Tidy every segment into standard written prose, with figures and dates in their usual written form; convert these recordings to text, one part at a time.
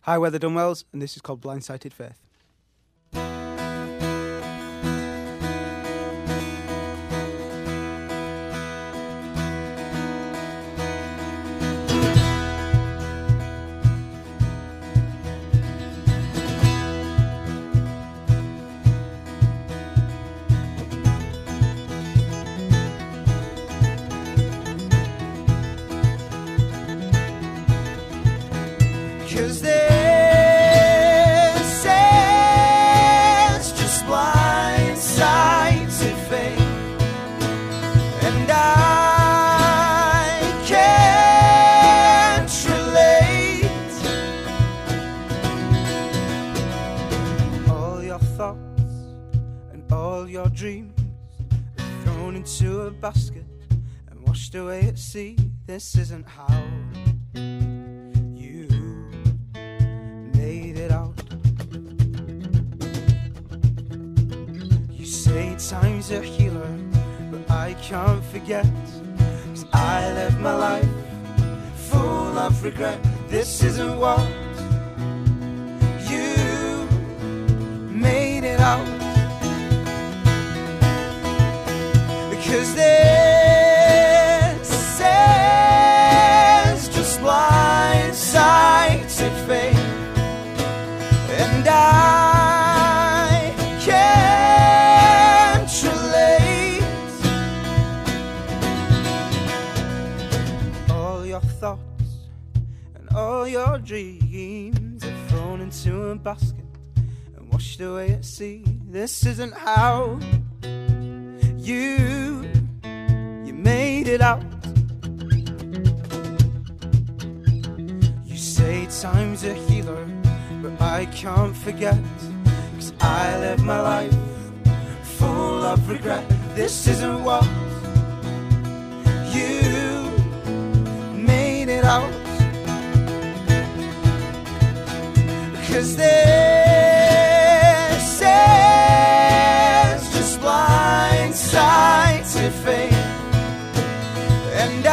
Hi, we're the Dunwells, and this is called Blindsided Faith. Cause this is just blindsided faith, and I can't relate. All your thoughts and all your dreams are thrown into a basket and washed away at sea. This isn't how made it out. You say time's a healer, but I can't forget, 'cause I lived my life full of regret. This isn't what you made it out. Because this is just blindsided faith, and I can't relate. All your thoughts and all your dreams are thrown into a basket and washed away at sea. This isn't how you made it out. You say time's a healer, but I can't forget, 'cause I live my life full of regret. This isn't what you made it out. Because this is just blindsided faith, and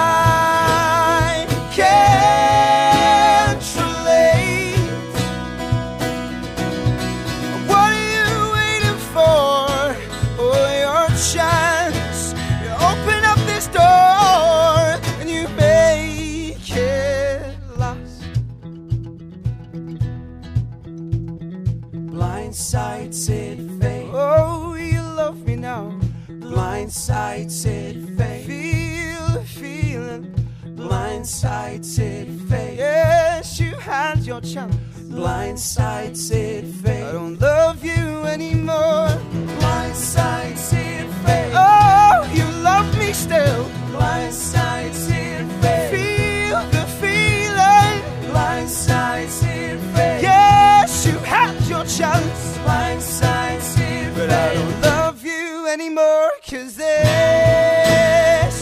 I can't relate. What are you waiting for? Oh, your chance. You open up this door and you make it last. Blindsided faith. Oh, you love me now. Blindsided faith. Feel the feeling. Blindsided faith. Yes, you had your chance. Blindsided faith. I don't love you anymore. Blindsided faith. Oh, you love me still. Blindsided faith. Feel the feeling. Blindsided faith. Yes, you had your chance. Blindsided faith. But I don't love you anymore, 'cause this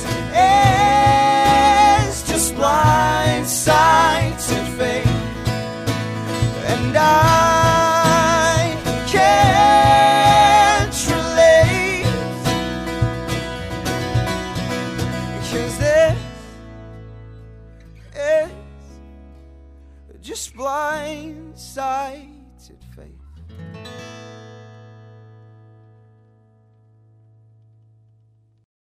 is just blindsided faith, and I can't relate. 'Cause this is just blindsided faith.